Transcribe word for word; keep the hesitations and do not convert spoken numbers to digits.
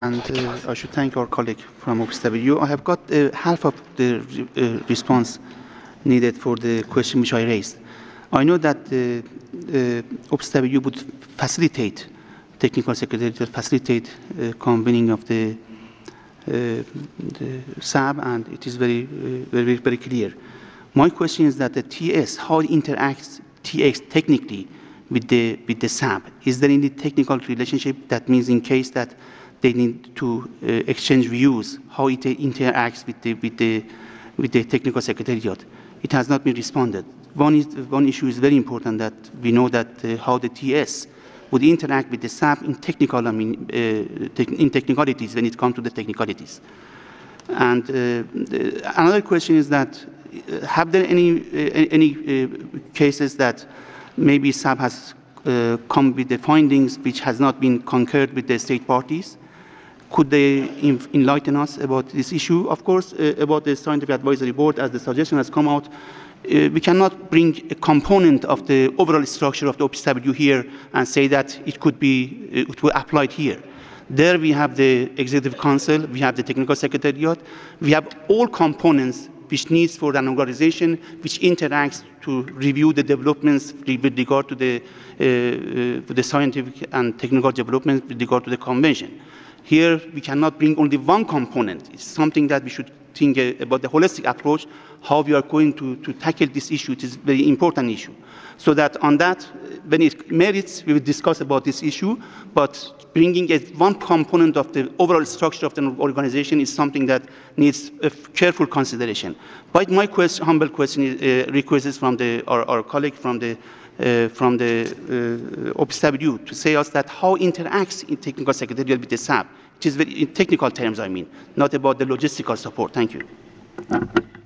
And uh, I should thank our colleague from O P S W. I have got uh, half of the uh, response needed for the question which I raised. I know that the uh, O P S W would facilitate, technical secretary to facilitate uh, convening of the, uh, the S A B, and it is very, uh, very, very clear. My question is that the T S, how it interacts T X technically with the, with the S A B? Is there any technical relationship? That means in case that they need to uh, exchange views, how it interacts with the, with, the, with the technical secretariat. It has not been responded. One, is, one issue is very important, that we know that uh, how the T S would interact with the S A B in technical, I mean, uh, te in technicalities when it comes to the technicalities. And uh, the, another question is that, uh, have there any, uh, any uh, cases that maybe S A B has uh, come with the findings which has not been concurred with the state parties? Could they enlighten us about this issue? Of course, uh, about the scientific advisory board, as the suggestion has come out, uh, we cannot bring a component of the overall structure of the O P S W here and say that it could be, uh, it will apply here. There we have the executive council, we have the technical secretariat, we have all components which needs for an organization which interacts to review the developments with regard to the, uh, uh, the scientific and technical developments with regard to the convention. Here, we cannot bring only one component. It's something that we should think uh, about the holistic approach, how we are going to, to tackle this issue. It is a very important issue. So that on that, when it merits, we will discuss about this issue, but bringing a, one component of the overall structure of the organization is something that needs a careful consideration. But my question, humble question is, uh, request is from the, our, our colleague from the Uh, from the uh, O P S W to say us that how interacts in technical secretariat with the S A B. It is very, in technical terms, I mean, not about the logistical support. Thank you.